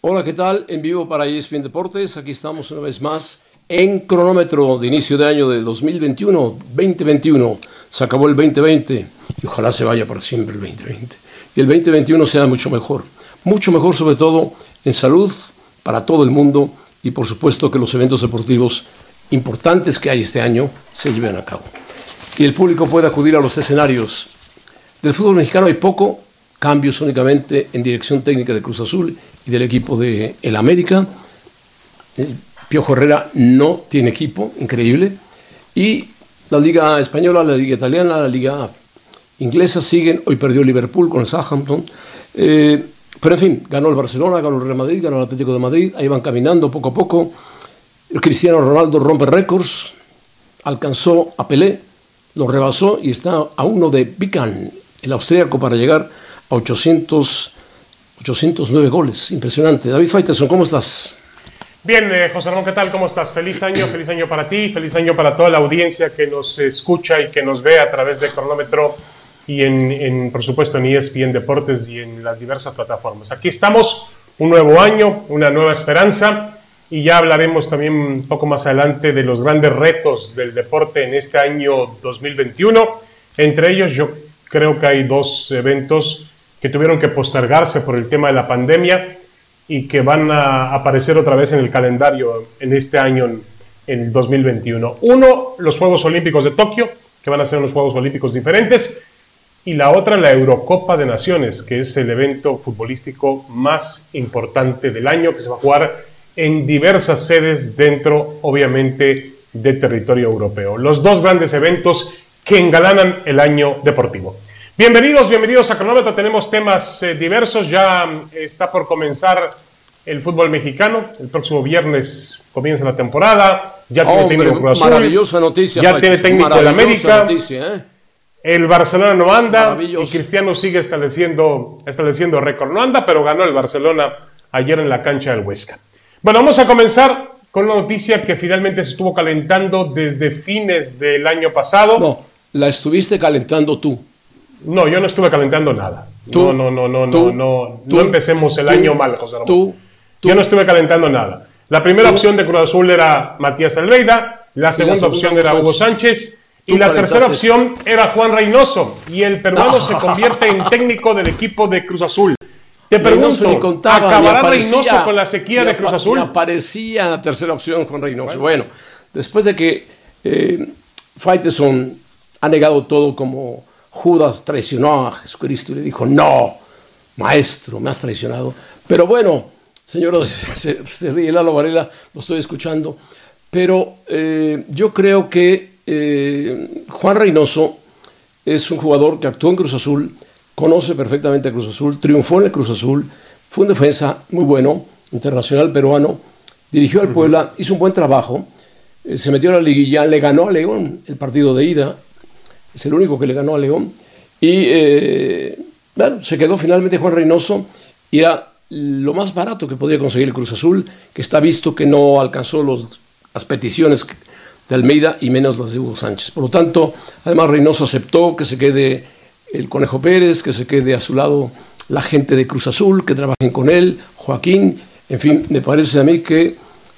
Hola, ¿qué tal? En vivo para ESPN Deportes. Aquí estamos una vez más en cronómetro de inicio de año de 2021. Se acabó el 2020 y ojalá se vaya para siempre el 2020. Y el 2021 sea mucho mejor sobre todo en salud para todo el mundo y por supuesto que los eventos deportivos importantes que hay este año se lleven a cabo. Y el público puede acudir a los escenarios. Del fútbol mexicano hay poco, cambios únicamente en dirección técnica de Cruz Azul y del equipo de el América. Piojo Herrera no tiene equipo, increíble. Y la Liga Española, la Liga Italiana, la Liga Inglesa siguen. Hoy perdió Liverpool con el Southampton. Pero en fin, ganó el Barcelona, ganó el Real Madrid, ganó el Atlético de Madrid. Ahí van caminando poco a poco. El Cristiano Ronaldo rompe récords. Alcanzó a Pelé, lo rebasó y está a uno de Bican, el austríaco, para llegar a 809 goles. Impresionante. David Faitelson, ¿cómo estás? Bien, José Ramón, ¿qué tal? ¿Cómo estás? Feliz año para ti, feliz año para toda la audiencia que nos escucha y que nos ve a través de Cronómetro y por supuesto en ESPN Deportes y en las diversas plataformas. Aquí estamos, un nuevo año, una nueva esperanza, y ya hablaremos también un poco más adelante de los grandes retos del deporte en este año 2021. Entre ellos, yo creo que hay dos eventos que tuvieron que postergarse por el tema de la pandemia y que van a aparecer otra vez en el calendario en este año, en el 2021. Uno, los Juegos Olímpicos de Tokio, que van a ser unos Juegos Olímpicos diferentes, y la otra, la Eurocopa de Naciones, que es el evento futbolístico más importante del año, que se va a jugar en diversas sedes dentro, obviamente, del territorio europeo. Los dos grandes eventos que engalanan el año deportivo. Bienvenidos a Cronómetro. Tenemos temas diversos. Ya está por comenzar el fútbol mexicano. El próximo viernes comienza la temporada. Ya tiene técnico Cruz Azul. Maravillosa noticia. Ya tiene técnico del América. Noticia, El Barcelona no anda. Y Cristiano sigue estableciendo récord. No anda, pero ganó el Barcelona ayer en la cancha del Huesca. Bueno, vamos a comenzar con una noticia que finalmente se estuvo calentando desde fines del año pasado. No, la estuviste calentando tú. No, yo no estuve calentando nada. No empecemos el año mal, José Ramón. Yo no estuve calentando nada. La primera opción de Cruz Azul era Matías Almeida, la segunda opción era Hugo Sánchez y la tercera opción era Juan Reynoso. Y el peruano se convierte en técnico del equipo de Cruz Azul. Te pregunto, ¿acabará Reynoso con la sequía de Cruz Azul? Aparecía la tercera opción con Reynoso. Bueno, después de que Faitelson ha negado todo, como Judas traicionó a Jesucristo y le dijo: no, maestro, me has traicionado. Pero bueno, señor, se ríe Lalo Varela, lo estoy escuchando. Pero yo creo que Juan Reynoso es un jugador que actuó en Cruz Azul, conoce perfectamente a Cruz Azul, triunfó en el Cruz Azul, fue un defensa muy bueno, internacional peruano, dirigió al Puebla, hizo un buen trabajo, se metió a la liguilla, le ganó a León el partido de ida, es el único que le ganó a León, y bueno, se quedó finalmente Juan Reynoso, y era lo más barato que podía conseguir el Cruz Azul, que está visto que no alcanzó las peticiones de Almeida y menos las de Hugo Sánchez. Por lo tanto, además Reynoso aceptó que se quede el Conejo Pérez, que se quede a su lado la gente de Cruz Azul, que trabajen con él, Joaquín, en fin, me parece a mí que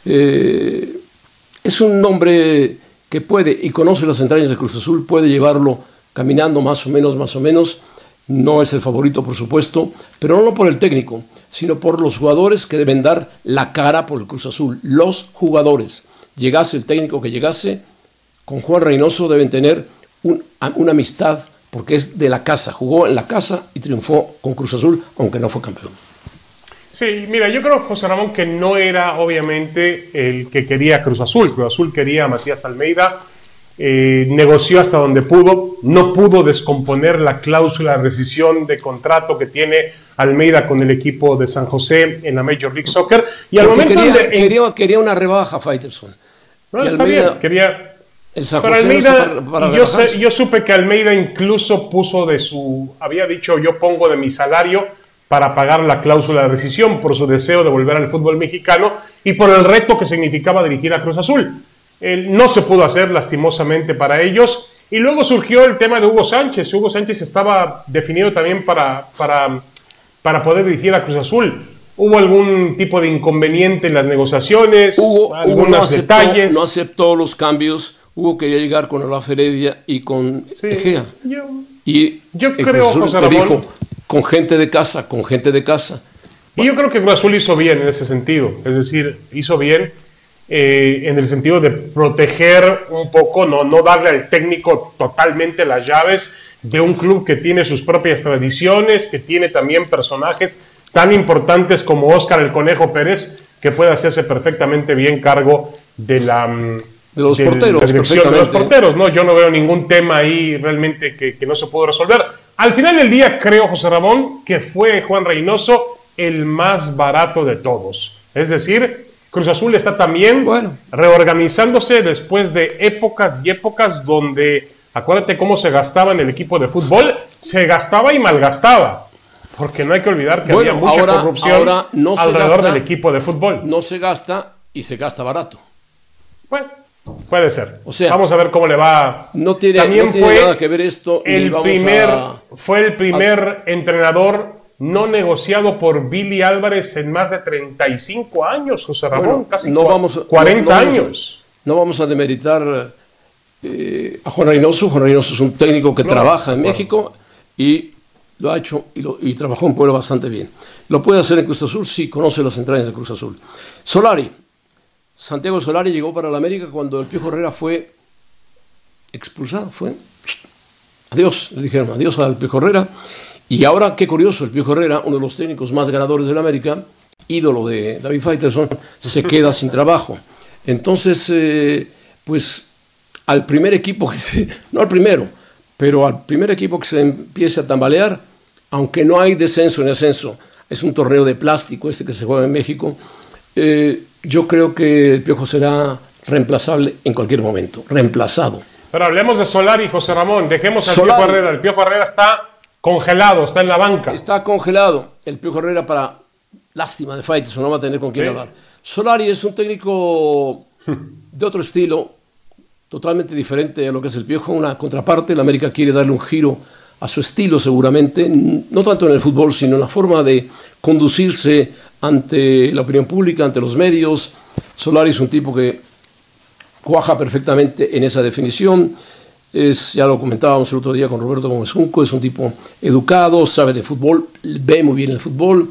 es un hombre que puede y conoce las entrañas de Cruz Azul, puede llevarlo caminando más o menos, no es el favorito por supuesto, pero no por el técnico, sino por los jugadores que deben dar la cara por el Cruz Azul, los jugadores, llegase el técnico que llegase, con Juan Reynoso deben tener una amistad, porque es de la casa, jugó en la casa y triunfó con Cruz Azul, aunque no fue campeón. Sí, mira, yo creo, José Ramón, que no era obviamente el que quería Cruz Azul. Cruz Azul quería a Matías Almeida, negoció hasta donde pudo, no pudo descomponer la cláusula de rescisión de contrato que tiene Almeida con el equipo de San José en la Major League Soccer. Y al momento quería una rebaja, Faitelson. No, está bien, quería... Pero Almeida, yo supe que Almeida incluso había dicho: yo pongo de mi salario para pagar la cláusula de rescisión, por su deseo de volver al fútbol mexicano y por el reto que significaba dirigir a Cruz Azul. No se pudo hacer, lastimosamente para ellos, y luego surgió el tema de Hugo Sánchez. Hugo Sánchez estaba definido también para poder dirigir a Cruz Azul. ¿Hubo algún tipo de inconveniente en las negociaciones? Hugo ¿Algunos detalles? No aceptó los cambios. Hugo quería llegar con Olaf Heredia y con Egea. Yo creo, José Ramón, dijo, con gente de casa, con gente de casa. Y yo creo que Cruz Azul hizo bien en ese sentido. Es decir, hizo bien en el sentido de proteger un poco, no darle al técnico totalmente las llaves de un club que tiene sus propias tradiciones, que tiene también personajes tan importantes como Óscar el Conejo Pérez, que puede hacerse perfectamente bien cargo de los porteros, la dirección de los porteros. ¿No? Yo no veo ningún tema ahí realmente que no se pudo resolver. Al final del día creo, José Ramón, que fue Juan Reynoso el más barato de todos. Es decir, Cruz Azul está también reorganizándose después de épocas y épocas donde, acuérdate cómo se gastaba en el equipo de fútbol, se gastaba y malgastaba. Porque no hay que olvidar que había mucha corrupción alrededor del equipo de fútbol. No se gasta y se gasta barato. Bueno, puede ser. O sea, vamos a ver cómo le va. No tiene nada que ver esto. Fue el primer entrenador no negociado por Billy Álvarez en más de 35 años, José Ramón, casi 40 años. No vamos a demeritar a Juan Reynoso. Juan Reynoso es un técnico que trabaja en México y lo ha hecho y trabajó en Puebla bastante bien. ¿Lo puede hacer en Cruz Azul? Sí, conoce las entrañas de Cruz Azul. Solari. Santiago Solari llegó para la América cuando el Piojo Herrera fue expulsado. Adiós, le dijeron adiós al Piojo Herrera. Y ahora, qué curioso, el Piojo Herrera, uno de los técnicos más ganadores de la América, ídolo de David Faitelson, se queda sin trabajo. Entonces, pues al primer equipo no al primero, pero al primer equipo que se empiece a tambalear, aunque no hay descenso ni ascenso, es un torneo de plástico que se juega en México, yo creo que el Piojo será reemplazable en cualquier momento, reemplazado. Pero hablemos de Solari, José Ramón, dejemos al Piojo Herrera. El Piojo Herrera está congelado, está en la banca. Está congelado el Piojo Herrera para lástima de Faitelson, no va a tener con quién hablar. Solari es un técnico de otro estilo, totalmente diferente a lo que es el Piojo, una contraparte. La América quiere darle un giro a su estilo seguramente, no tanto en el fútbol, sino en la forma de conducirse ante la opinión pública, ante los medios. Solari es un tipo que cuaja perfectamente en esa definición. Ya lo comentábamos el otro día con Roberto Gómez Junco, es un tipo educado, sabe de fútbol, ve muy bien el fútbol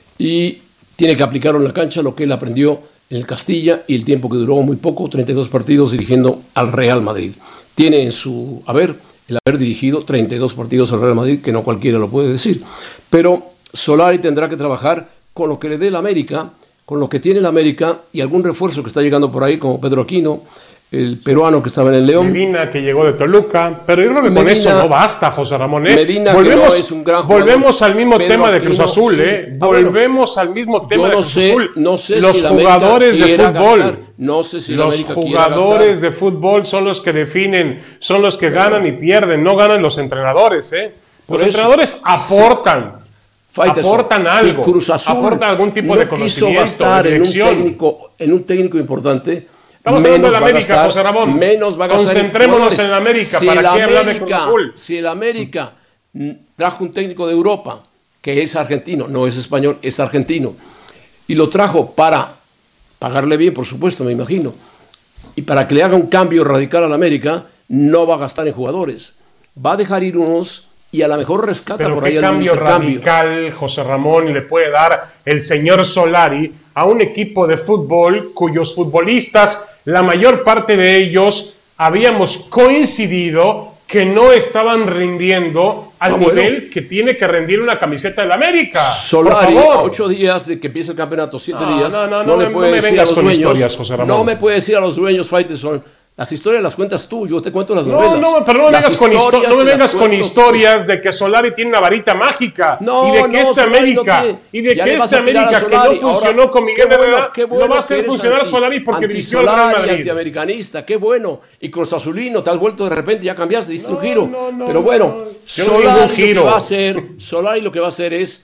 y tiene que aplicarlo en la cancha, lo que él aprendió en el Castilla y el tiempo que duró muy poco, 32 partidos dirigiendo al Real Madrid. Tiene en su haber el haber dirigido 32 partidos al Real Madrid, que no cualquiera lo puede decir. Pero Solari tendrá que trabajar con lo que le dé la América, con lo que tiene la América y algún refuerzo que está llegando por ahí, como Pedro Aquino, el peruano que estaba en el León. Medina, que llegó de Toluca, pero yo creo que con eso no basta, José Ramón. Medina, volvemos, que no es un gran jugador. Volvemos al mismo tema de Cruz Azul, sí. Volvemos al mismo tema de Cruz Azul. No sé los si jugadores de fútbol. Gastar. No sé si los jugadores de fútbol son los que definen, son los que ganan y pierden, no ganan los entrenadores. Los entrenadores aportan. Aportan algo, si Cruz Azul aportan algún tipo de conocimiento, gastar de en un técnico importante. Estamos hablando de la América, José Ramón. Menos va a gastar. Concentrémonos en la América. ¿Para qué hablar de Cruz Azul? Si el América trajo un técnico de Europa, que es argentino, no es español, es argentino, y lo trajo para pagarle bien, por supuesto, me imagino, y para que le haga un cambio radical a la América, no va a gastar en jugadores. Va a dejar ir unos y a lo mejor rescata pero por ahí algún intercambio radical, José Ramón, le puede dar el señor Solari a un equipo de fútbol cuyos futbolistas, la mayor parte de ellos, habíamos coincidido que no estaban rindiendo al nivel que tiene que rendir una camiseta de la América. Solari, a 8 días de que empiece el campeonato, 7 días, no le puede decir a los dueños, no me puede decir a los dueños, Faitelson, las historias las cuentas tú, yo te cuento las novelas. Pero no me vengas con historias de que Solari tiene una varita mágica y de que esta América que no funcionó con Miguel Herrera no va a hacer funcionar Solari porque dirigió al Real Madrid. Antiamericanista, qué bueno. Y Cruz Azulino, te has vuelto de repente, ya cambiaste, diste un giro. Pero bueno, Solari lo que va a hacer es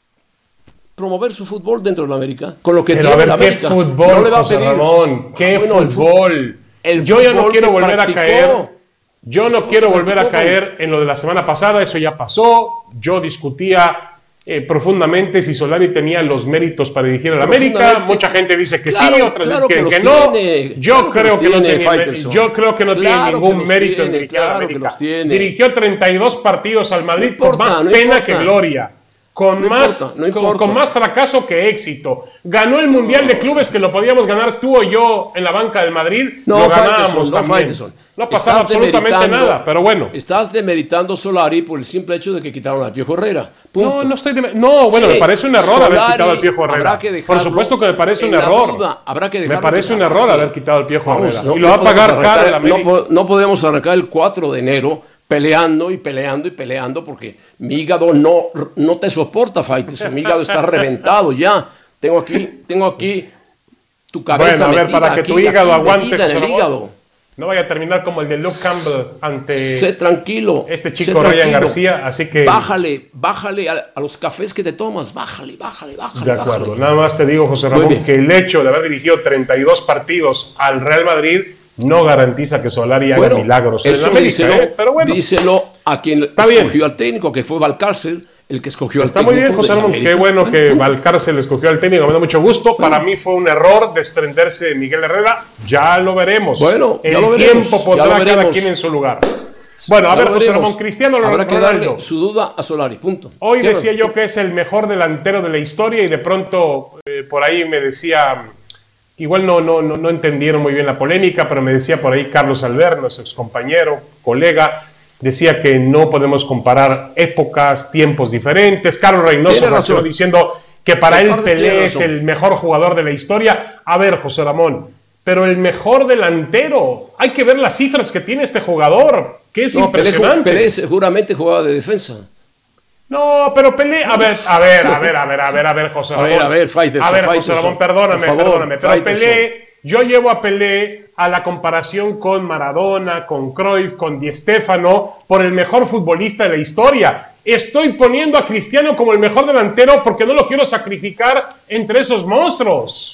promover su fútbol dentro de la América, con lo que tiene la América. ¿Qué fútbol, no le va a pedir. Ramón, ¿qué fútbol? Yo ya no quiero volver a caer. Yo no quiero volver a caer en lo de la semana pasada. Eso ya pasó. Yo discutía profundamente si Solari tenía los méritos para dirigir al América. Mucha gente dice que claro, sí, otras claro dicen que no. Yo creo que no tiene ningún mérito en dirigir al América. Dirigió 32 partidos al Madrid con más pena que gloria. Con más fracaso que éxito. Ganó el Mundial de Clubes, que lo podíamos ganar tú o yo en la banca del Madrid. Lo ganábamos también. No pasaba absolutamente nada, pero bueno. Estás demeritando Solari por el simple hecho de que quitaron al Piojo Herrera. Punto. Bueno, me parece un error haber quitado al Piojo Herrera. Por supuesto que me parece un error. Me parece un error haber quitado al Piojo Herrera. Y lo va a pagar caro el América. No podemos arrancar el 4 de enero peleando porque mi hígado no te soporta, Faitelson. Mi hígado está reventado ya. Tengo aquí tu cabeza metida. Bueno, para que tu hígado aguante en el hígado. No vaya a terminar como el de Luke Campbell ante sé tranquilo, este chico Ryan García, así que bájale a los cafés que te tomas, bájale. De acuerdo, nada más te digo, José Ramón, que el hecho de haber dirigido 32 partidos al Real Madrid no garantiza que Solari haga milagros en América, pero bueno. Díselo a quien escogió al técnico, que fue Valcárcel, el que escogió al técnico. Está muy bien, José Ramón, qué bueno que Valcárcel escogió al técnico, me da mucho gusto. Para mí fue un error desprenderse de Miguel Herrera, ya lo veremos. Bueno, el tiempo pondrá cada quien en su lugar. Bueno, a ver, José Ramón, Cristiano habrá que darle su duda a Solari, punto. Hoy decía yo que es el mejor delantero de la historia y de pronto por ahí me decía, igual no entendieron muy bien la polémica, pero me decía por ahí Carlos Albert, nuestro excompañero, colega, decía que no podemos comparar épocas, tiempos diferentes. Carlos Reynoso reaccionó diciendo que para él Pelé es el mejor jugador de la historia. A ver, José Ramón, pero el mejor delantero, hay que ver las cifras que tiene este jugador, que es impresionante. Pelé seguramente jugaba de defensa. No, pero Pelé, a ver, José Ramón. A ver, José Ramón, perdóname, pero Pelé, yo llevo a Pelé a la comparación con Maradona, con Cruyff, con Di Stéfano, por el mejor futbolista de la historia. Estoy poniendo a Cristiano como el mejor delantero porque no lo quiero sacrificar entre esos monstruos.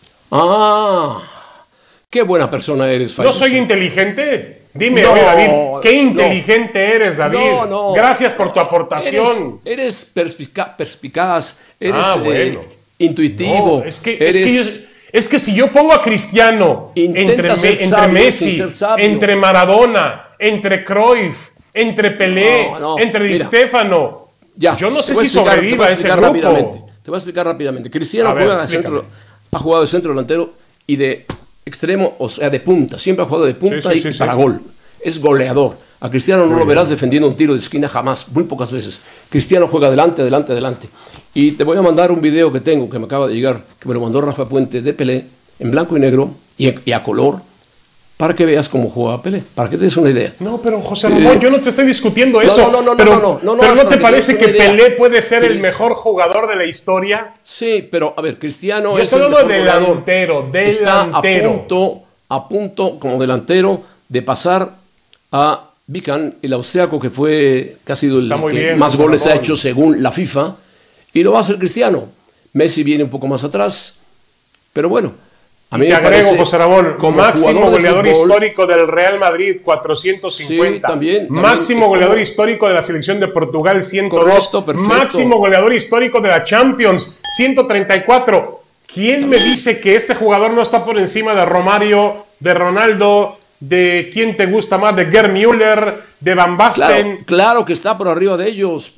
Qué buena persona eres, Faitelson. ¿No soy inteligente? Dime, oye, David, qué inteligente eres, David. Gracias por tu aportación. Eres perspicaz, eres intuitivo. Es que si yo pongo a Cristiano entre Messi, entre Maradona, entre Cruyff, entre Pelé, entre Di Stéfano, yo no sé si sobreviva ese grupo. Te voy a explicar rápidamente. Cristiano ha jugado de centro delantero y de extremo, o sea, de punta. Siempre ha jugado de punta y para gol. Es goleador. A Cristiano no lo verás defendiendo un tiro de esquina jamás, muy pocas veces. Cristiano juega adelante. Y te voy a mandar un video que tengo, que me acaba de llegar, que me lo mandó Rafa Puente, de Pelé, en blanco y negro y a color, para que veas cómo jugaba Pelé, para que te des una idea. No, pero José Ramón, yo no te estoy discutiendo eso. Pero ¿no te parece que Pelé puede ser el mejor jugador de la historia? Sí, pero a ver, Cristiano es el mejor delantero. Está a punto como delantero de pasar a Vican, el austriaco que ha sido el que más goles ha hecho según la FIFA, y lo va a hacer Cristiano. Messi viene un poco más atrás, pero bueno. A mí te agrego, José Ramón, máximo goleador histórico del Real Madrid, 450. Sí, también máximo goleador histórico de la selección de Portugal, 102. Correcto, perfecto. Máximo goleador histórico de la Champions, 134. ¿Quién me dice que este jugador no está por encima de Romario, de Ronaldo, de quién te gusta más, de Gerd Müller, de Van Basten? Claro que está por arriba de ellos,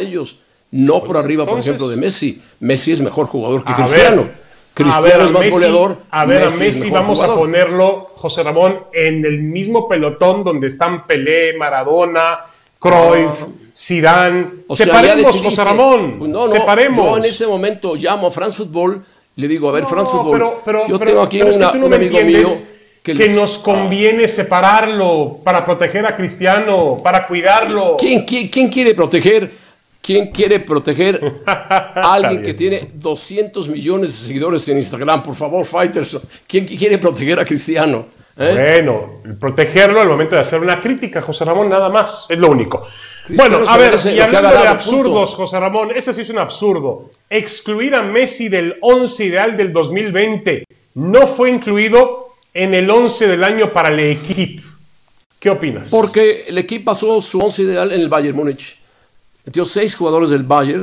No por arriba, por ejemplo, de Messi. Messi es mejor jugador que Cristiano. Cristiano es más goleador. A Messi vamos a ponerlo, José Ramón, en el mismo pelotón donde están Pelé, Maradona, Cruyff, Zidane. Separemos, José Ramón. Separemos. Yo en este momento llamo a France Football y le digo, a ver, France Football, yo tengo aquí un amigo mío que nos conviene separarlo para proteger a Cristiano, para cuidarlo. ¿Quién quiere proteger? ¿Quién quiere proteger a alguien que tiene 200 millones de seguidores en Instagram? Por favor, Faitelson. ¿Quién quiere proteger a Cristiano? Bueno, protegerlo al momento de hacer una crítica, José Ramón, nada más. Es lo único. Cristiano, bueno, a ver, y hablando de absurdos, José Ramón, este sí es un absurdo. Excluir a Messi del 11 ideal del 2020 no fue incluido en el 11 del año para el equipo. ¿Qué opinas? Porque el equipo pasó su 11 ideal en el Bayern Múnich. Metió 6 jugadores del Bayern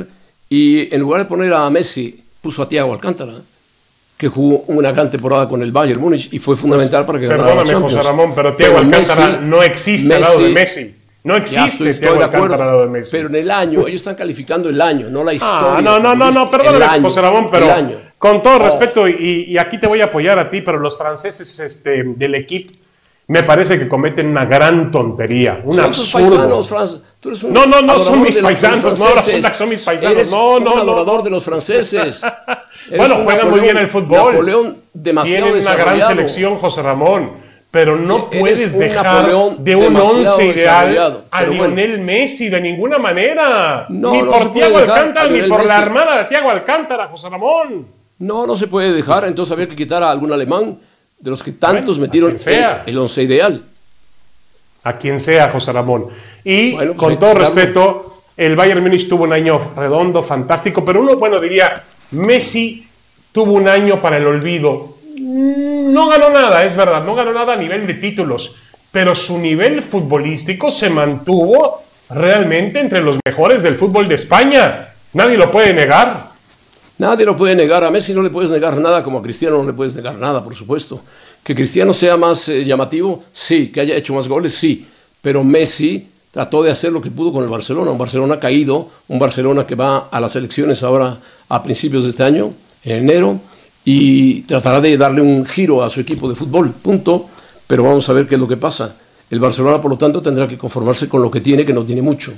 Y en lugar de poner a Messi, puso a Thiago Alcántara, que jugó una gran temporada con el Bayern Múnich y fue fundamental para que ganara la Champions. José Ramón, pero Thiago Alcántara no existe al lado de Messi. No existe Thiago Alcántara al lado de Messi. Pero en el año, ellos están calificando el año, no la historia. No, perdóname, José Ramón, pero con todo respeto, y aquí te voy a apoyar a ti, pero los franceses del equipo me parece que cometen una gran tontería, un absurdo. Tú eres un no son mis paisanos, no resulta que son mis paisanos, eres un adorador de los franceses. Bueno, juegan muy bien el fútbol. Napoleón demasiado tienen una gran selección, José Ramón, pero no puedes dejar de un once ideal a Lionel Messi de ninguna manera. Ni por Thiago Alcántara, ni por la hermana de Thiago Alcántara, José Ramón. No se puede dejar, entonces había que quitar a algún alemán de los que tantos metieron el once ideal. A quien sea, José Ramón. Y con todo respeto, el Bayern Múnich tuvo un año redondo, fantástico, pero uno, diría, Messi tuvo un año para el olvido. No ganó nada, es verdad, no ganó nada a nivel de títulos, pero su nivel futbolístico se mantuvo realmente entre los mejores del fútbol de España. Nadie lo puede negar. Nadie lo puede negar. A Messi no le puedes negar nada, como a Cristiano no le puedes negar nada, por supuesto. Que Cristiano sea más llamativo, sí. Que haya hecho más goles, sí. Pero Messi trató de hacer lo que pudo con el Barcelona. Un Barcelona caído, un Barcelona que va a las elecciones ahora a principios de este año, en enero, y tratará de darle un giro a su equipo de fútbol, punto. Pero vamos a ver qué es lo que pasa. El Barcelona, por lo tanto, tendrá que conformarse con lo que tiene, que no tiene mucho.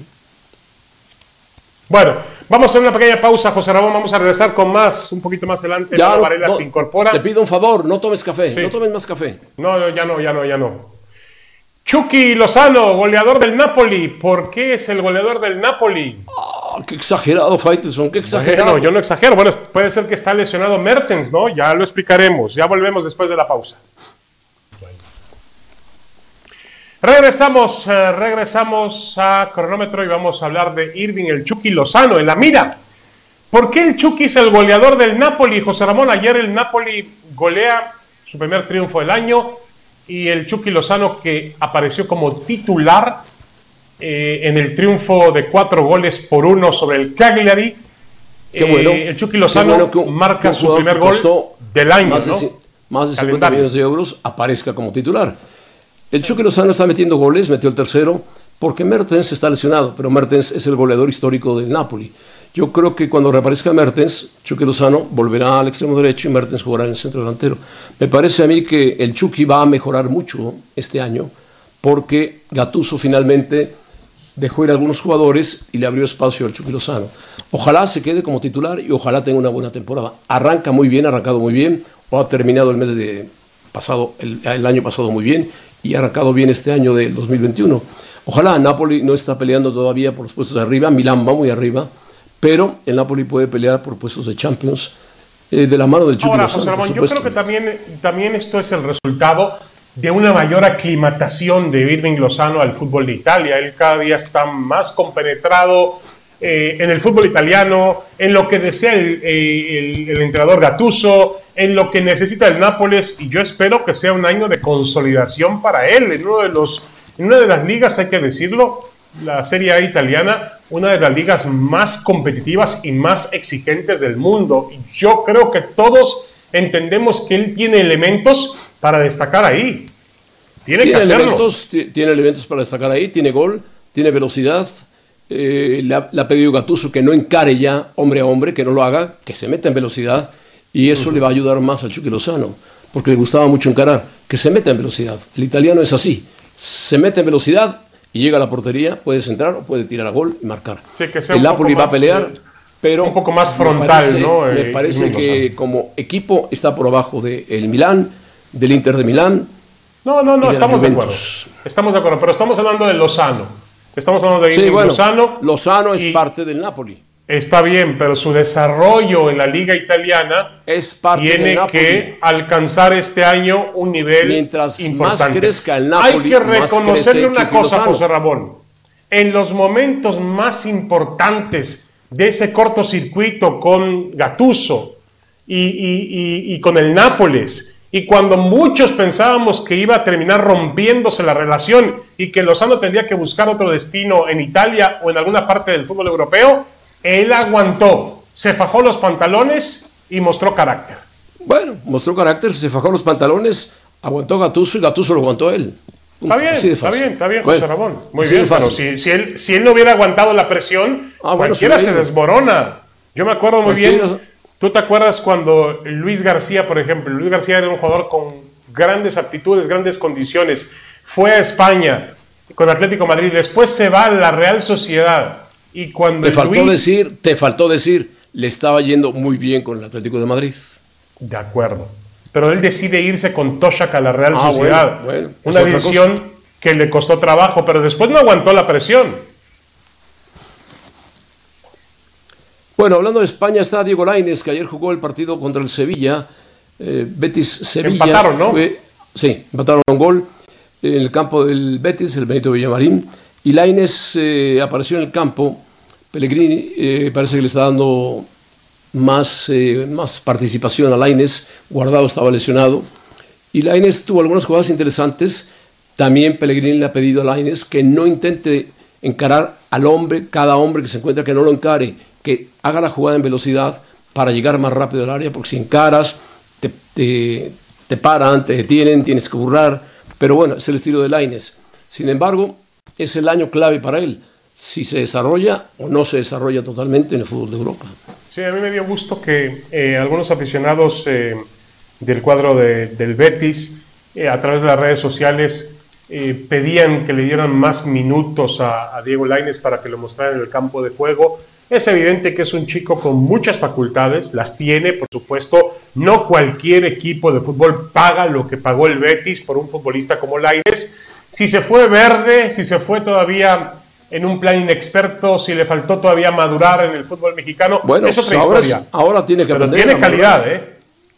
Bueno, vamos a hacer una pequeña pausa, José Ramón, vamos a regresar con más, un poquito más adelante. Ya Varela se incorpora. Te pido un favor, no tomes café, no tomes más café. No, ya no. Chucky Lozano, goleador del Napoli. ¿Por qué es el goleador del Napoli? Qué exagerado, Faitelson, qué exagerado. Bueno, yo no exagero. Bueno, puede ser que está lesionado Mertens, ¿no? Ya lo explicaremos. Ya volvemos después de la pausa. Regresamos a Cronómetro y vamos a hablar de Irving el Chucky Lozano en la mira. ¿Por qué el Chucky es el goleador del Napoli, José Ramón? Ayer el Napoli golea su primer triunfo del año y el Chucky Lozano, que apareció como titular en el triunfo de 4-1 sobre el Cagliari. Qué bueno. El Chucky Lozano marca su primer gol del año, más de 50 millones de euros, aparezca como titular. El Chucky Lozano está metiendo goles, metió el tercero, porque Mertens está lesionado, pero Mertens es el goleador histórico del Napoli. Yo creo que cuando reaparezca Mertens, Chucky Lozano volverá al extremo derecho y Mertens jugará en el centro delantero. Me parece a mí que el Chucky va a mejorar mucho este año, porque Gattuso finalmente dejó ir a algunos jugadores y le abrió espacio al Chucky Lozano. Ojalá se quede como titular y ojalá tenga una buena temporada. Arrancado muy bien, o ha terminado el año pasado muy bien, y ha arrancado bien este año del 2021. Ojalá. Napoli no está peleando todavía por los puestos de arriba, Milán va muy arriba, pero el Napoli puede pelear por puestos de Champions de la mano del Chucky Lozano. José Ramón, yo creo que también esto es el resultado de una mayor aclimatación de Irving Lozano al fútbol de Italia. Él cada día está más compenetrado en el fútbol italiano, en lo que desea el entrenador Gattuso, en lo que necesita el Nápoles, y yo espero que sea un año de consolidación para él en una de las ligas, hay que decirlo, la Serie A italiana, una de las ligas más competitivas y más exigentes del mundo. Y yo creo que todos entendemos que él tiene elementos para destacar ahí. Tiene que hacerlo. Tiene elementos para destacar ahí, tiene gol, tiene velocidad. Le ha pedido Gattuso que no encare ya hombre a hombre, que no lo haga, que se meta en velocidad, y eso le va a ayudar más al Chucky Lozano, porque le gustaba mucho encarar, que se meta en velocidad. El italiano es así, se mete en velocidad y llega a la portería, puede centrar o puede tirar a gol y marcar. Sí, que sea el Napoli va a pelear, pero un poco más frontal, me parece que como equipo está por abajo del Milán, del Inter de Milán. No, estamos de acuerdo. Estamos de acuerdo, pero estamos hablando de Lozano. Estamos hablando de Irving Lozano. Lozano es parte del Napoli. Está bien, pero su desarrollo en la liga italiana tiene que alcanzar este año un nivel mientras importante. Más crezca el Napoli, hay que reconocerle una cosa, José Ramón. En los momentos más importantes de ese cortocircuito con Gattuso y con el Nápoles, y cuando muchos pensábamos que iba a terminar rompiéndose la relación y que Lozano tendría que buscar otro destino en Italia o en alguna parte del fútbol europeo, Él aguantó, se fajó los pantalones y mostró carácter. Bueno, mostró carácter, se fajó los pantalones, aguantó Gattuso y Gattuso lo aguantó él. Está bien, Bueno, José Ramón. Muy bien, pero si él no hubiera aguantado la presión, cualquiera se desmorona. Yo me acuerdo muy bien. ¿Tú te acuerdas cuando Luis García, por ejemplo? Luis García era un jugador con grandes aptitudes, grandes condiciones. Fue a España con Atlético de Madrid. Después se va a la Real Sociedad. Y cuando te faltó decir, le estaba yendo muy bien con el Atlético de Madrid. De acuerdo. Pero él decide irse con Toshak a la Real Sociedad. Bueno, una decisión que le costó trabajo, pero después no aguantó la presión. Bueno, hablando de España, está Diego Lainez, que ayer jugó el partido contra el Sevilla. Betis-Sevilla. Empataron, ¿no? Sí, empataron un gol en el campo del Betis, el Benito Villamarín. Y Lainez apareció en el campo. Pellegrini parece que le está dando más participación a Lainez. Guardado estaba lesionado. Y Lainez tuvo algunas jugadas interesantes. También Pellegrini le ha pedido a Lainez que no intente encarar al hombre, cada hombre que se encuentra, que no lo encare, que haga la jugada en velocidad para llegar más rápido al área, porque si encaras, te paran, te detienen, tienes que burlar. Pero bueno, es el estilo de Lainez. Sin embargo, es el año clave para él, si se desarrolla o no se desarrolla totalmente en el fútbol de Europa. Sí, a mí me dio gusto que algunos aficionados del cuadro del Betis, a través de las redes sociales, pedían que le dieran más minutos a Diego Lainez para que lo mostrara en el campo de juego. Es evidente que es un chico con muchas facultades, las tiene, por supuesto. No cualquier equipo de fútbol paga lo que pagó el Betis por un futbolista como Lainez. Si se fue verde, si se fue todavía en un plan inexperto, si le faltó todavía madurar en el fútbol mexicano, bueno, es otra historia. Ahora tiene que aprender. Pero tiene calidad, ¿eh?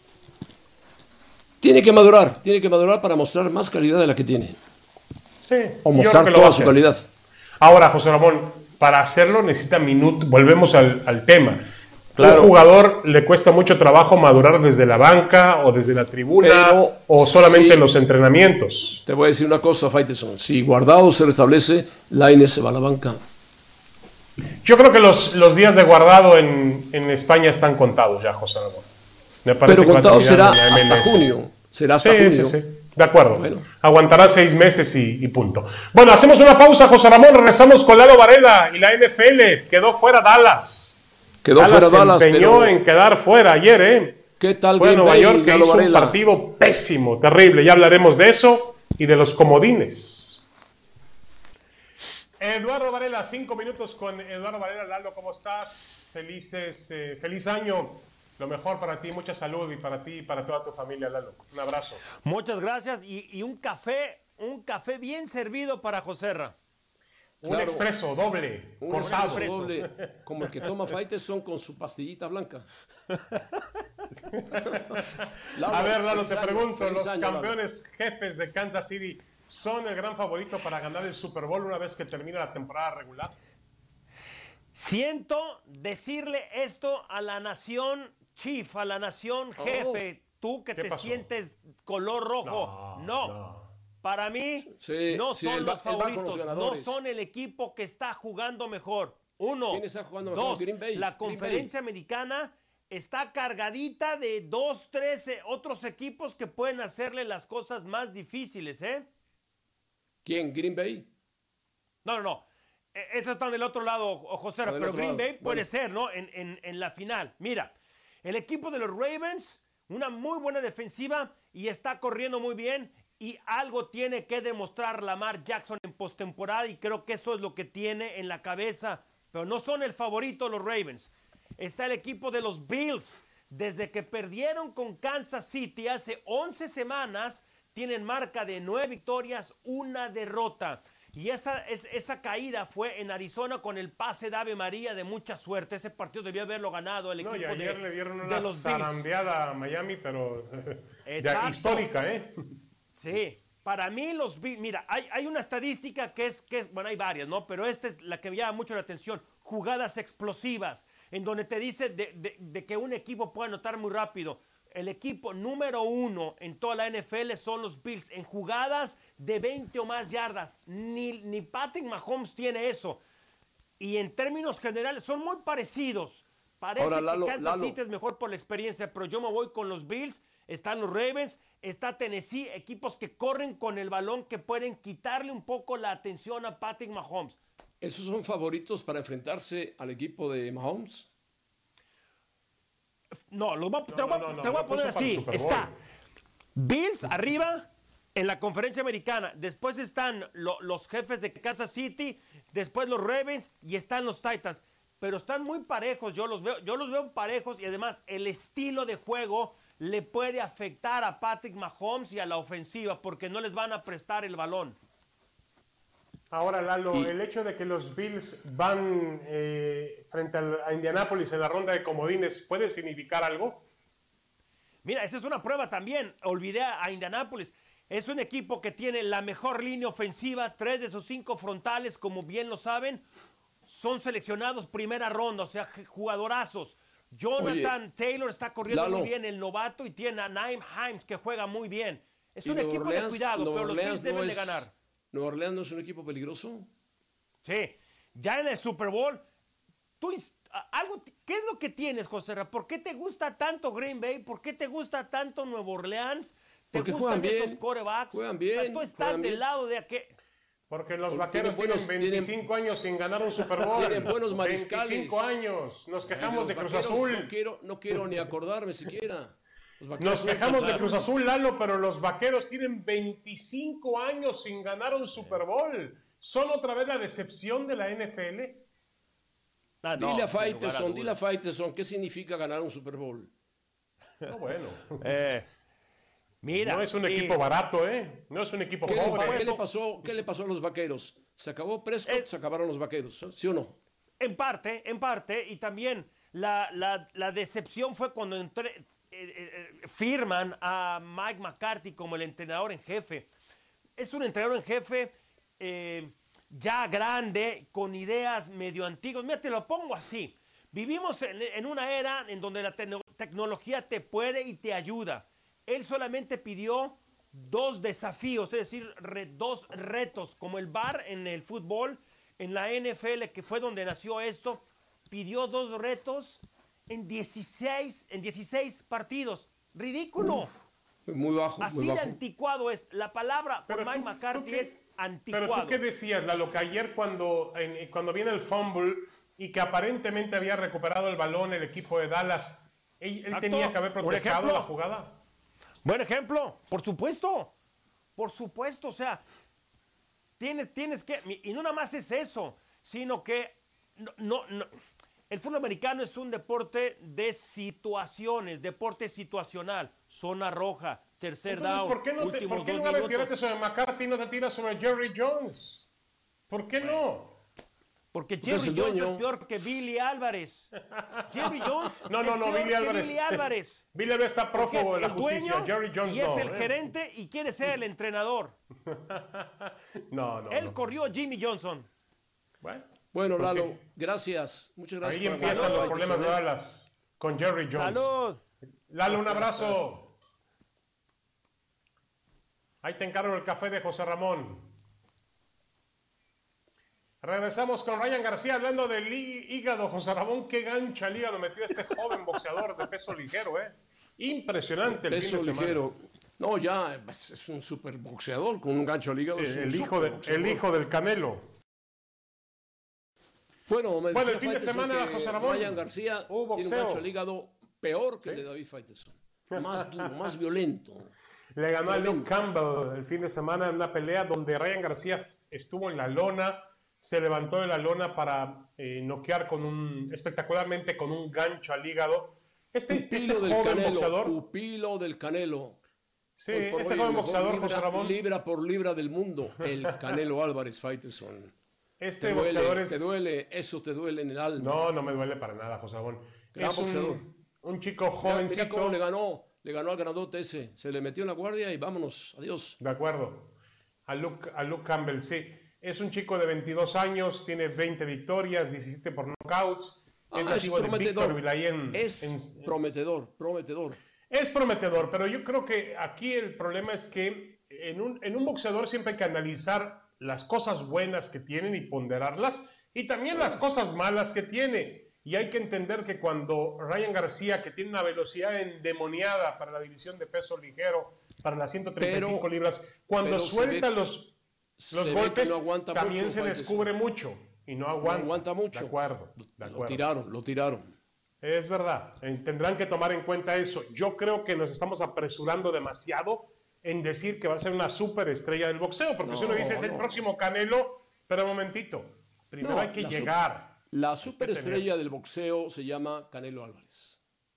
Tiene que madurar para mostrar más calidad de la que tiene. Sí, o mostrar toda su calidad. Ahora, José Ramón, para hacerlo necesita minutos. Volvemos al tema. Claro. Un jugador le cuesta mucho trabajo madurar desde la banca o desde la tribuna o solamente en los entrenamientos. Te voy a decir una cosa, Faitelson. Si Guardado se restablece, Lainez se va a la banca. Yo creo que los días de Guardado en España están contados ya, José Ramón. Me parece. Pero contado será hasta junio. Será hasta junio. Sí. De acuerdo. Bueno. Aguantará 6 meses y punto. Bueno, hacemos una pausa, José Ramón. Regresamos con Lalo Varela y la NFL. Quedó fuera Dallas. Dallas se empeñó en quedar fuera ayer, ¿eh? ¿Qué tal fue a Nueva York, que hizo Varela? Un partido pésimo, terrible. Ya hablaremos de eso y de los comodines. Eduardo Varela, 5 minutos con Eduardo Varela. Lalo, ¿cómo estás? Feliz año. Lo mejor para ti, mucha salud y para ti y para toda tu familia, Lalo. Un abrazo. Muchas gracias y un café bien servido para Joserra. Un expreso doble, cortado. Doble, como el que toma Faitelson con su pastillita blanca. A ver, Lalo, te pregunto, los campeones jefes de Kansas City son el gran favorito para ganar el Super Bowl una vez que termine la temporada regular. Siento decirle esto a la nación Chief, a la nación jefe, tú que te sientes color rojo. No. Para mí no son los favoritos, no son el equipo que está jugando mejor. Uno, ¿quién está jugando dos, mejor? Green Bay. la conferencia americana está cargadita de 2, 3 otros equipos que pueden hacerle las cosas más difíciles, ¿eh? ¿Quién? ¿Green Bay? No. Eso está del otro lado, José, pero Green Bay puede ser, ¿no? En la final. Mira, el equipo de los Ravens, una muy buena defensiva y está corriendo muy bien y algo tiene que demostrar Lamar Jackson en postemporada y creo que eso es lo que tiene en la cabeza, pero no son el favorito los Ravens. Está el equipo de los Bills. Desde que perdieron con Kansas City hace 11 semanas, tienen marca de 9 victorias, 1 derrota. Y esa caída fue en Arizona con el pase de Ave María de mucha suerte. Ese partido debió haberlo ganado el equipo de los Bills. Ayer le dieron una zarandeada a Miami, pero ya histórica, ¿eh? Sí, para mí los Bills, mira, hay una estadística que es, bueno, hay varias, ¿no? Pero esta es la que me llama mucho la atención. Jugadas explosivas, en donde te dice de que un equipo puede anotar muy rápido. El equipo número 1 en toda la NFL son los Bills. En jugadas de 20 o más yardas. Ni Patrick Mahomes tiene eso. y en términos generales son muy parecidos. Parece Ahora, que Kansas City es mejor por la experiencia, pero yo me voy con los Bills. Están los Ravens, está Tennessee, equipos que corren con el balón, que pueden quitarle un poco la atención a Patrick Mahomes. ¿Esos son favoritos para enfrentarse al equipo de Mahomes? No, te voy a poner así. Está Bills arriba en la conferencia americana. Después están los jefes de Kansas City, después los Ravens y están los Titans. Pero están muy parejos, yo los veo parejos y además el estilo de juego le puede afectar a Patrick Mahomes y a la ofensiva porque no les van a prestar el balón. Ahora, Lalo, el hecho de que los Bills van frente a Indianápolis en la ronda de comodines, ¿puede significar algo? Mira, esta es una prueba también. Olvidé a Indianápolis. Es un equipo que tiene la mejor línea ofensiva, 3 de sus 5 frontales, como bien lo saben, son seleccionados primera ronda, o sea, jugadorazos. Jonathan Taylor está corriendo muy bien, el novato, y tiene a Nyheim Hines, que juega muy bien. Es un equipo de cuidado, pero los Bills deben de ganar. ¿Nueva Orleans no es un equipo peligroso? Sí, ya en el Super Bowl, ¿qué es lo que tienes, José Ra? ¿Por qué te gusta tanto Green Bay? ¿Por qué te gusta tanto Nueva Orleans? Porque juegan bien, esos quarterbacks? juegan bien. Tú estás del lado de aquel... Porque los Vaqueros tienen 25 años sin ganar un Super Bowl. Tienen buenos mariscales. 25 años. Nos quejamos de Cruz Azul. No quiero ni acordarme siquiera. Nos quejamos de Cruz Azul, Lalo, pero los Vaqueros tienen 25 años sin ganar un Super Bowl. ¿Son otra vez la decepción de la NFL? Dile a Faitelson, ¿qué significa ganar un Super Bowl? No, bueno. Mira, no es un equipo barato, ¿eh? No es un equipo pobre. ¿Qué le pasó a los Vaqueros? ¿Se acabó Prescott? ¿Se acabaron los Vaqueros? ¿Sí o no? En parte. Y también la decepción fue cuando firman a Mike McCarthy como el entrenador en jefe. Es un entrenador en jefe ya grande, con ideas medio antiguas. Mira, te lo pongo así. Vivimos en una era en donde la tecnología te puede y te ayuda. Él solamente pidió 2 desafíos, es decir, 2 retos, como el VAR en el fútbol, en la NFL, que fue donde nació esto, pidió 2 retos en 16 partidos. ¡Ridículo! Muy bajo. Así muy bajo. de anticuado es. La palabra por Mike McCarthy es anticuado. Pero tú qué decías, Lalo, que ayer cuando viene el fumble y que aparentemente había recuperado el balón el equipo de Dallas, él tenía que haber protestado la jugada. Buen ejemplo, por supuesto, o sea, tienes que, y no nada más es eso, sino que el fútbol americano es un deporte de situaciones, deporte situacional, zona roja, tercer down, ¿por qué no tiraste sobre McCarthy y no te tiras sobre Jerry Jones? ¿Por qué no? Porque Jerry Jones es peor que Billy Álvarez. Jerry Jones Billy Álvarez. Billy Álvarez está prófugo de la justicia. Jerry Jones y es el gerente y quiere ser el entrenador. No. Él corrió a Jimmy Johnson. Bueno, Lalo, gracias. Muchas gracias. Ahí empiezan los problemas de Dallas con Jerry Jones. ¡Salud! Lalo, un abrazo. Ahí te encargo el café de José Ramón. Regresamos con Ryan García hablando del hígado. José Ramón, qué gancho al hígado metió este joven boxeador de peso ligero, ¿eh? Impresionante el peso fin de ligero. semana. No, ya es un super boxeador con un gancho al hígado. Sí, el hijo del Canelo. Bueno, el fin de semana, José Ramón, Ryan García tiene un gancho al hígado peor que el de David Faitelson. Más duro, más violento. Le ganó a Luke Campbell el fin de semana en una pelea donde Ryan García estuvo en la lona. Se levantó de la lona para noquear espectacularmente con un gancho al hígado. Este joven boxeador. Pupilo del Canelo. Sí, este joven boxeador, José Ramón. Libra por libra del mundo, el Canelo Álvarez Faitelson. Este boxeador es... ¿Te duele? Eso te duele en el alma. No me duele para nada, José Ramón. Gran boxeador. Un chico jovencito. Mira cómo le ganó al grandote ese. Se le metió en la guardia y vámonos. Adiós. De acuerdo. A Luke Campbell, sí. Es un chico de 22 años, tiene 20 victorias, 17 por knockouts. Es nativo de Victorville. Es prometedor. Es prometedor, pero yo creo que aquí el problema es que en un boxeador siempre hay que analizar las cosas buenas que tienen y ponderarlas Y también las cosas malas que tiene. Y hay que entender que cuando Ryan García, que tiene una velocidad endemoniada para la división de peso ligero, para las 135 libras, cuando suelta los golpes, también se descubre mucho. Y no aguanta mucho. De acuerdo. Lo tiraron. Es verdad. Tendrán que tomar en cuenta eso. Yo creo que nos estamos apresurando demasiado en decir que va a ser una superestrella del boxeo. Porque si uno dice es el próximo Canelo, pero un momentito. Primero hay que llegar. La superestrella del boxeo se llama Canelo Álvarez.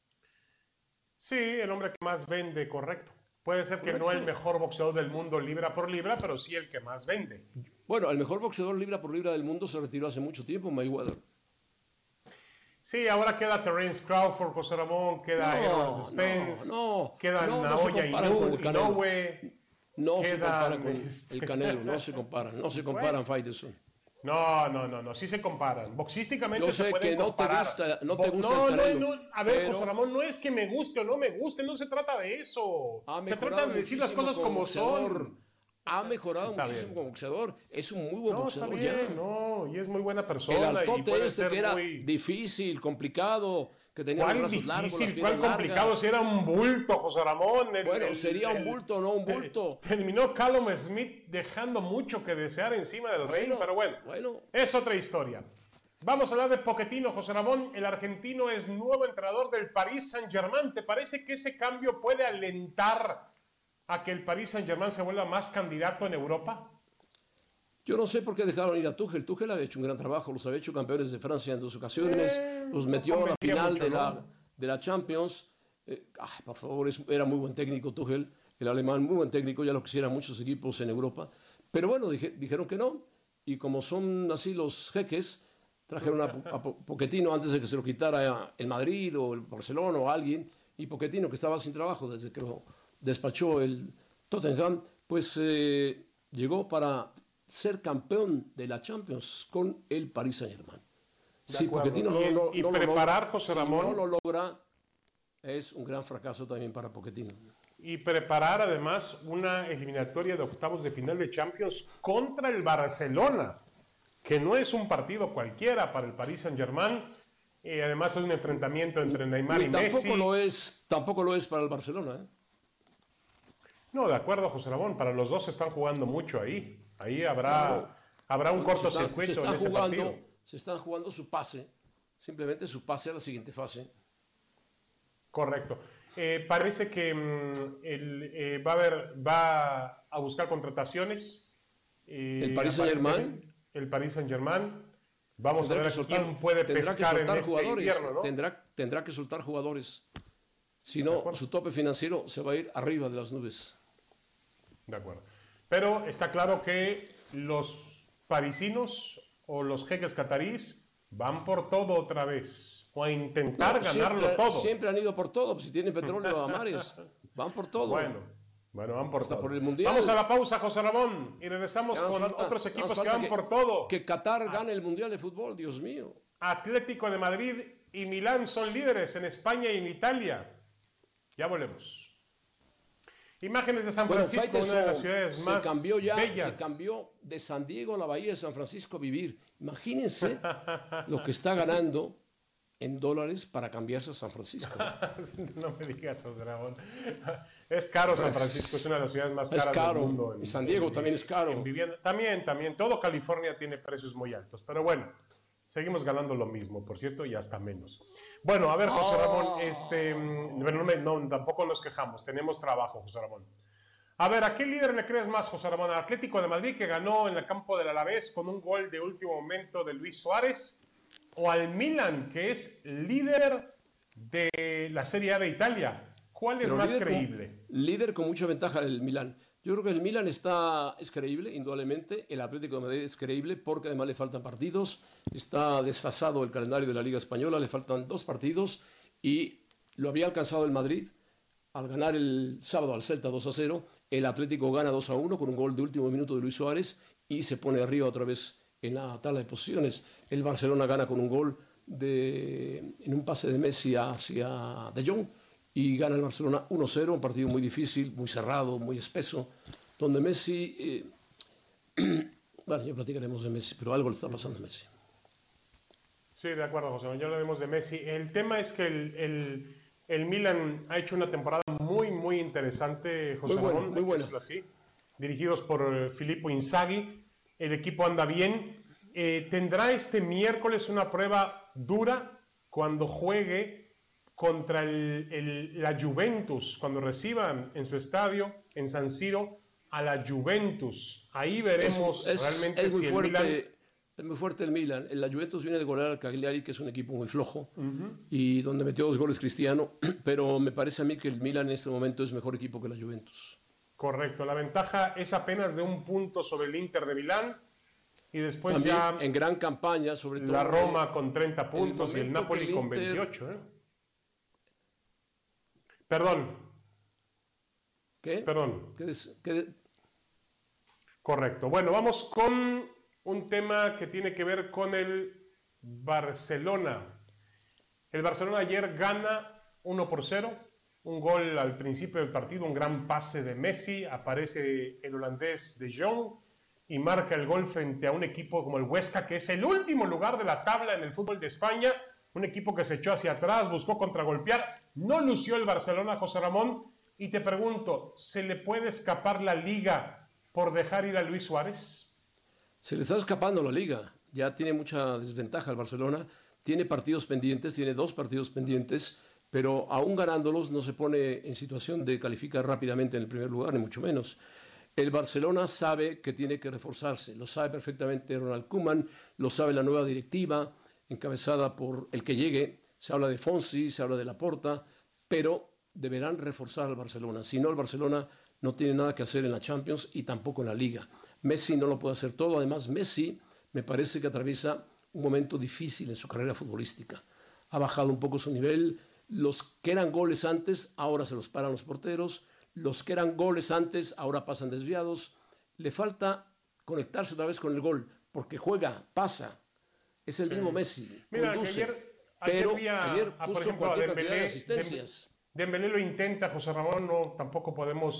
Sí, el hombre que más vende, correcto. Puede ser que no el mejor boxeador del mundo libra por libra, pero sí el que más vende. Bueno, el mejor boxeador libra por libra del mundo se retiró hace mucho tiempo, Mayweather. Sí, ahora queda Terence Crawford, José Ramón, queda Errol Spence, queda Naoya Inoue. No se compara con el Canelo, no se comparan Faitelson. No, sí se comparan. Boxísticamente se pueden comparar. Yo sé que no te gusta el Canelo. A ver, José Ramón, no es que me guste o no me guste, no se trata de eso. Se trata de decir las cosas como son. Ha mejorado muchísimo como boxeador. Es un muy buen boxeador. Está bien, y es muy buena persona. El altote ese que era difícil, complicado, que tenía los brazos largos, las piernas ¿Cuál complicado? Si era un bulto, José Ramón. Sería un bulto, no un bulto. Terminó Callum Smith dejando mucho que desear encima del ring, pero bueno, es otra historia. Vamos a hablar de Pochettino, José Ramón. El argentino es nuevo entrenador del Paris Saint-Germain. ¿Te parece que ese cambio puede alentar a que el Paris Saint-Germain se vuelva más candidato en Europa? Yo no sé por qué dejaron ir a Tuchel. Tuchel había hecho un gran trabajo, los había hecho campeones de Francia en 2 ocasiones, los metió a la final de la Champions. Por favor, era muy buen técnico Tuchel, el alemán, muy buen técnico, ya lo quisieran muchos equipos en Europa. Pero bueno, dijeron que no, y como son así los jeques, trajeron a Pochettino antes de que se lo quitara el Madrid o el Barcelona o alguien, y Pochettino, que estaba sin trabajo desde que lo despachó el Tottenham, pues llegó para ser campeón de la Champions con el Paris Saint-Germain. Sí, Pochettino no preparar, lo José Ramón. Si no lo logra, es un gran fracaso también para Pochettino. Y preparar además una eliminatoria de octavos de final de Champions contra el Barcelona, que no es un partido cualquiera para el Paris Saint-Germain. Además es un enfrentamiento entre Neymar y Messi. Tampoco lo es para el Barcelona, No, de acuerdo, José Ramón, para los dos se están jugando mucho ahí. Ahí habrá un cortocircuito en ese partido. Se están jugando su pase, simplemente su pase a la siguiente fase. Correcto. Parece que va a buscar contrataciones. ¿El Paris Saint-Germain? El Paris Saint-Germain. Vamos a ver quién puede pescar en este invierno, ¿no? Tendrá que soltar jugadores. Si no, su tope financiero se va a ir arriba de las nubes. De acuerdo. Pero está claro que los parisinos o los jeques cataríes van por todo otra vez. O a intentar ganarlo todo. Siempre han ido por todo. Pues si tienen petróleo a mares, van por todo. Bueno, van por todo. Por el mundial. Vamos a la pausa, José Ramón, y regresamos con otros equipos que van por todo. Que Qatar gane el mundial de fútbol, Dios mío. Atlético de Madrid y Milán son líderes en España y en Italia. Ya volvemos. Imágenes de San Francisco, una de las ciudades más bellas. Se cambió de San Diego a la bahía de San Francisco a vivir. Imagínense lo que está ganando en dólares para cambiarse a San Francisco. No me digas, José Ramón. Es caro San Francisco, es una de las ciudades más caras del mundo. Y San Diego también es caro. También. Todo California tiene precios muy altos. Pero bueno, seguimos ganando lo mismo, por cierto, y hasta menos. Bueno, a ver, José Ramón, tampoco nos quejamos, tenemos trabajo, José Ramón. A ver, ¿a qué líder le crees más, José Ramón? ¿Al Atlético de Madrid, que ganó en el campo del Alavés con un gol de último momento de Luis Suárez? ¿O al Milan, que es líder de la Serie A de Italia? ¿Cuál es más creíble? Líder con mucha ventaja el Milan. Yo creo que el Milan es creíble, indudablemente. El Atlético de Madrid es creíble porque además le faltan partidos. Está desfasado el calendario de la Liga Española, le faltan 2 partidos y lo había alcanzado el Madrid al ganar el sábado al Celta 2-0. El Atlético gana 2-1 con un gol de último minuto de Luis Suárez y se pone arriba otra vez en la tabla de posiciones. El Barcelona gana con un gol en un pase de Messi hacia De Jong. Y gana el Barcelona 1-0, un partido muy difícil, muy cerrado, muy espeso, donde Messi... bueno, ya platicaremos de Messi, pero algo le está pasando a Messi. Sí, de acuerdo, José. Ya hablaremos de Messi. El tema es que el Milan ha hecho una temporada muy, muy interesante, José Ramón. Muy buena. Así, dirigidos por Filippo Inzaghi. El equipo anda bien. Tendrá este miércoles una prueba dura cuando juegue contra la Juventus, cuando reciban en su estadio, en San Siro, a la Juventus. Ahí veremos realmente si el Milan... Es muy fuerte el Milan. La Juventus viene de golear al Cagliari, que es un equipo muy flojo, y donde metió 2 goles Cristiano, pero me parece a mí que el Milan en este momento es mejor equipo que la Juventus. Correcto, la ventaja es apenas de 1 punto sobre el Inter de Milán, y después también ya en gran campaña, sobre todo la Roma con 30 puntos y el Napoli con 28. Perdón. ¿Qué? Perdón. ¿Qué? Correcto. Bueno, vamos con un tema que tiene que ver con el Barcelona. El Barcelona ayer gana 1-0, un gol al principio del partido, un gran pase de Messi, aparece el holandés De Jong y marca el gol frente a un equipo como el Huesca, que es el último lugar de la tabla en el fútbol de España, un equipo que se echó hacia atrás, buscó contragolpear, no lució el Barcelona, José Ramón, y te pregunto, ¿se le puede escapar la Liga por dejar ir a Luis Suárez? Se le está escapando la Liga, ya tiene mucha desventaja el Barcelona, tiene partidos pendientes, tiene 2 partidos pendientes, pero aún ganándolos no se pone en situación de calificar rápidamente en el primer lugar, ni mucho menos. El Barcelona sabe que tiene que reforzarse, lo sabe perfectamente Ronald Koeman, lo sabe la nueva directiva, encabezada por el que llegue, se habla de Fonsi, se habla de Laporta, pero deberán reforzar al Barcelona, si no el Barcelona no tiene nada que hacer en la Champions y tampoco en la Liga. Messi no lo puede hacer todo, además Messi me parece que atraviesa un momento difícil en su carrera futbolística. Ha bajado un poco su nivel, los que eran goles antes ahora se los paran los porteros, los que eran goles antes ahora pasan desviados, le falta conectarse otra vez con el gol, porque juega, pasa, es el mismo Messi, mira, conduce, ayer puso por ejemplo, cualquier cantidad de asistencias. Dembélé lo intenta, José Ramón, no, tampoco podemos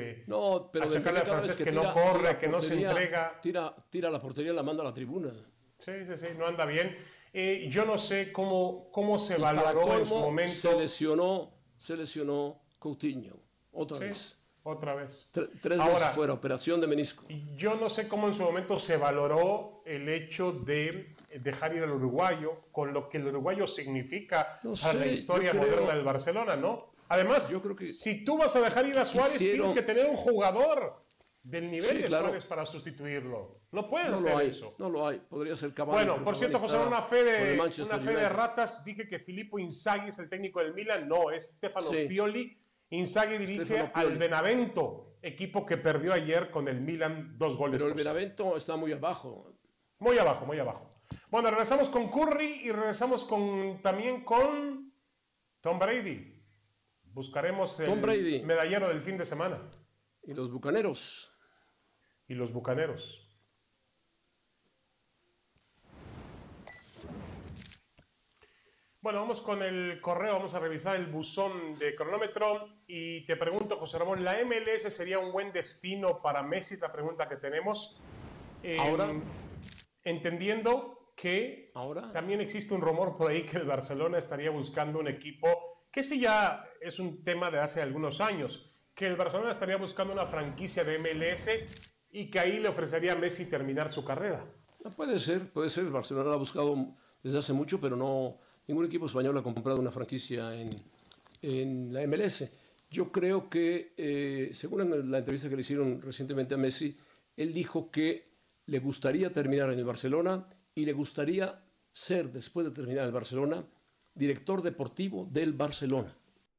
no, pero achacarle a Francés que no corre, que no se entrega. Tira la portería, la manda a la tribuna. Sí, no anda bien. Yo no sé cómo se valoró en su momento. Se lesionó Coutinho, otra vez. Otra vez. 3 veces fuera, operación de menisco. Yo no sé cómo en su momento se valoró el hecho de dejar ir al uruguayo, con lo que el uruguayo significa para la historia moderna del Barcelona, ¿no? Además, yo creo que si tú vas a dejar ir a Suárez, tienes que tener un jugador del nivel de Suárez para sustituirlo. No puedes hacer eso. No lo hay. Podría ser Cavani. Bueno, por cierto, José, una fe de ratas. Dije que Filippo Inzaghi es el técnico del Milan. No, es Stefano Pioli. Inzaghi dirige al Benevento, equipo que perdió ayer con el Milan 2 goles. Pero el Benevento está muy abajo. Muy abajo. Bueno, regresamos con Curry y regresamos también con Tom Brady. Buscaremos el medallero del fin de semana. Y los Bucaneros. Bueno, vamos con el correo, vamos a revisar el buzón de cronómetro y te pregunto, José Ramón, ¿la MLS sería un buen destino para Messi? La pregunta que tenemos. Ahora, entendiendo que también existe un rumor por ahí que el Barcelona estaría buscando un equipo, que sí ya es un tema de hace algunos años, que el Barcelona estaría buscando una franquicia de MLS y que ahí le ofrecería a Messi terminar su carrera. Puede ser, el Barcelona lo ha buscado desde hace mucho, pero no... Ningún equipo español ha comprado una franquicia en la MLS. Yo creo que, según la entrevista que le hicieron recientemente a Messi, él dijo que le gustaría terminar en el Barcelona y le gustaría ser, después de terminar el Barcelona, director deportivo del Barcelona.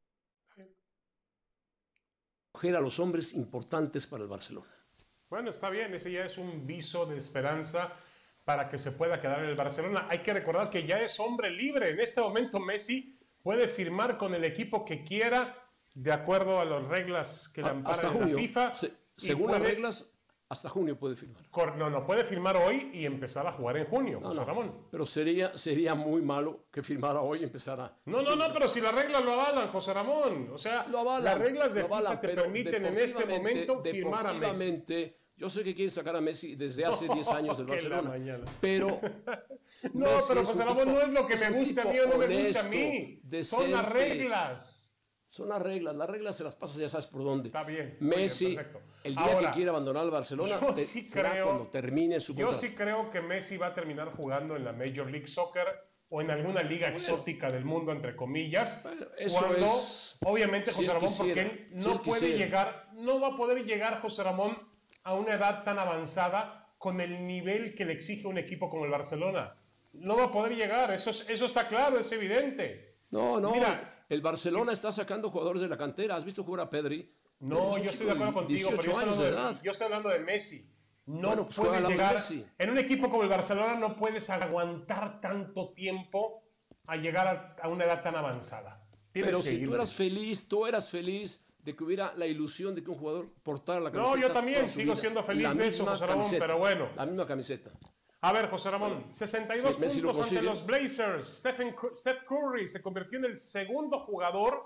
Coger a los hombres importantes para el Barcelona. Bueno, está bien, ese ya es un viso de esperanza para que se pueda quedar en el Barcelona. Hay que recordar que ya es hombre libre. En este momento Messi puede firmar con el equipo que quiera, de acuerdo a las reglas que le amparan en la FIFA. Según las reglas, hasta junio puede firmar. No puede firmar hoy y empezar a jugar en junio, José Ramón. Pero sería muy malo que firmara hoy y empezara. No, pero si las reglas lo avalan, José Ramón. O sea, las reglas de FIFA te permiten en este momento firmar a Messi. Yo sé que quieren sacar a Messi desde hace 10 años del Barcelona, pero... No, Messi pero es José un Ramón, tipo- no es lo que es me un gusta a mí tipo o no me gusta a honesto, mí. Son decente. las reglas. Son las reglas se las pasas ya sabes por dónde. Está bien, muy Messi, bien, perfecto. el día Ahora, que quiera abandonar el Barcelona, yo sí será creo- cuando termine su Yo contrato. sí creo que Messi va a terminar jugando en la Major League Soccer o en alguna liga exótica del mundo, entre comillas. Bueno, eso cuando, es- obviamente, si José él Ramón, quisiera, porque él si no él puede quisiera. llegar, no va a poder llegar, José Ramón, a una edad tan avanzada con el nivel que le exige un equipo como el Barcelona. No va a poder llegar, eso está claro, es evidente. No, Mira, el Barcelona está sacando jugadores de la cantera. ¿Has visto jugar a Pedri? no, Es un yo estoy chico de acuerdo contigo, 18 pero yo años estoy, de hablando edad. yo estoy hablando de Messi. No Bueno, pues puedes juega al lado de llegar. Messi. En un equipo como el Barcelona no puedes aguantar tanto tiempo a llegar a una edad tan avanzada. Tienes Pero que si irte. tú eras feliz de que hubiera la ilusión de que un jugador portara la camiseta. No, yo también toda su sigo vida. siendo feliz La de eso, misma José Ramón, camiseta, pero bueno. La misma camiseta. A ver, José Ramón, 62 si Messi lo puntos ante consigue. los Blazers. Steph Curry se convirtió en el segundo jugador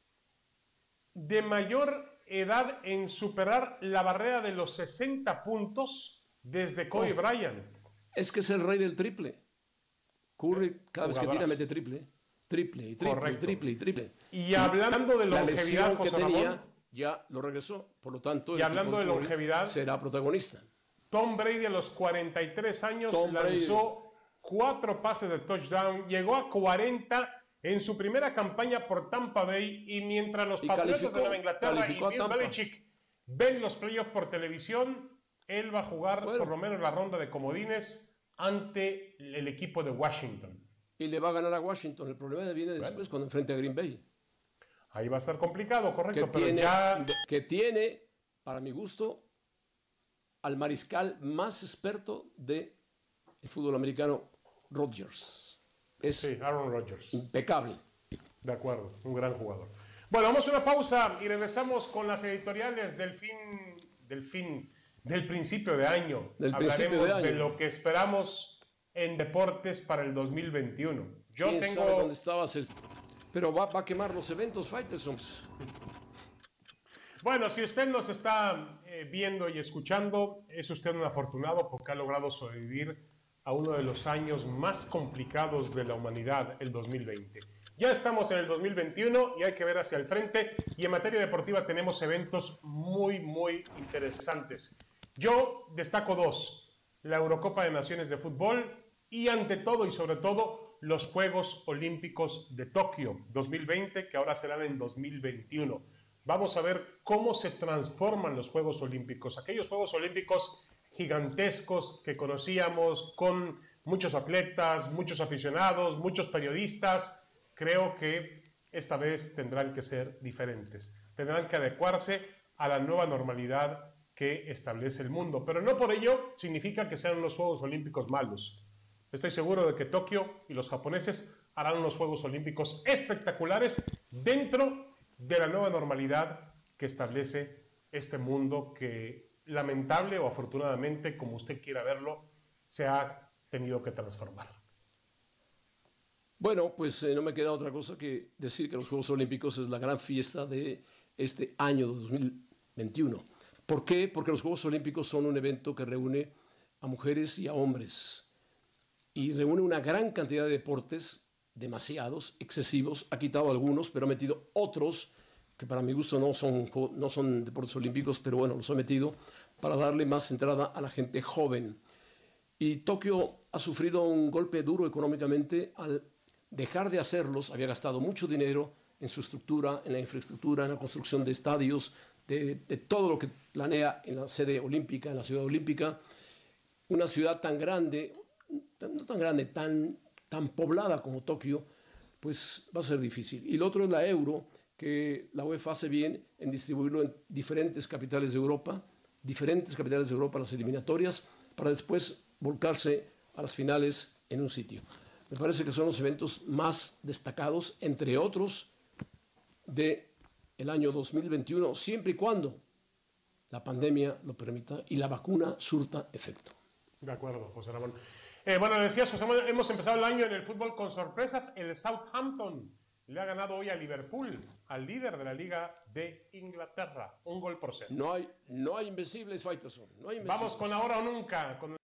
de mayor edad en superar la barrera de los 60 puntos desde Kobe Bryant. Es que es el rey del triple. Curry, cada vez que Jugadorazo. tira, mete triple. Triple y triple Correcto. y triple y triple. Y hablando de La longevidad, lesión que José Ramón, tenía ya lo regresó. Por lo tanto, Y el hablando equipo de Curry longevidad, será protagonista. Tom Brady a los 43 años Tom lanzó 4 pases de touchdown, llegó a 40 en su primera campaña por Tampa Bay, y mientras los Y Patriotas calificó- de Nueva Inglaterra y calificó a Bill Tampa. Belichick ven los playoffs por televisión, él va a jugar Bueno. por lo menos la ronda de comodines ante el equipo de Washington. Y le va a ganar a Washington. El problema viene después cuando enfrente a Green Bay. Ahí va a estar complicado, correcto, Que pero tiene, ya... que tiene, para mi gusto, al mariscal más experto del fútbol americano, Rodgers. Es Sí, Aaron Rodgers. impecable. De acuerdo, un gran jugador. Bueno, vamos a una pausa y regresamos con las editoriales del principio de año. Del Hablaremos principio de año. de lo que esperamos en deportes para el 2021. Yo ¿Quién sabe tengo... dónde estabas? Pero va a quemar los eventos, Faitelson. Bueno, si usted nos está viendo y escuchando, es usted un afortunado porque ha logrado sobrevivir a uno de los años más complicados de la humanidad, el 2020. Ya estamos en el 2021 y hay que ver hacia el frente, y en materia deportiva tenemos eventos muy, muy interesantes. Yo destaco 2, la Eurocopa de Naciones de Fútbol y, ante todo y sobre todo, los Juegos Olímpicos de Tokio 2020, que ahora serán en 2021. Vamos a ver cómo se transforman los Juegos Olímpicos, aquellos Juegos Olímpicos gigantescos que conocíamos, con muchos atletas, muchos aficionados, muchos periodistas. Creo que esta vez tendrán que ser diferentes, tendrán que adecuarse a la nueva normalidad que establece el mundo, pero no por ello significa que sean unos Juegos Olímpicos malos. Estoy seguro de que Tokio y los japoneses harán unos Juegos Olímpicos espectaculares dentro de la nueva normalidad que establece este mundo que, lamentable o afortunadamente, como usted quiera verlo, se ha tenido que transformar. Bueno, pues no me queda otra cosa que decir que los Juegos Olímpicos es la gran fiesta de este año de 2021. ¿Por qué? Porque los Juegos Olímpicos son un evento que reúne a mujeres y a hombres, y reúne una gran cantidad de deportes, demasiados, excesivos. Ha quitado algunos, pero ha metido otros que para mi gusto no son deportes olímpicos, pero bueno, los ha metido para darle más entrada a la gente joven. Y Tokio ha sufrido un golpe duro económicamente al dejar de hacerlos. Había gastado mucho dinero en su estructura, en la infraestructura, en la construcción de estadios, de todo lo que planea en la sede olímpica, en la ciudad olímpica. Una ciudad tan grande, no tan grande, tan poblada como Tokio, pues va a ser difícil. Y lo otro es la Euro, que la UEFA hace bien en distribuirlo en diferentes capitales de Europa, las eliminatorias, para después volcarse a las finales en un sitio. Me parece que son los eventos más destacados, entre otros, del año 2021, siempre y cuando la pandemia lo permita y la vacuna surta efecto. De acuerdo, José Ramón. Bueno, decías, José Ramón, hemos empezado el año en el fútbol con sorpresas. El Southampton le ha ganado hoy a Liverpool, al líder de la Liga de Inglaterra, 1-0. No hay invencibles, Faitelson. No hay invencibles. Vamos con ahora o nunca, con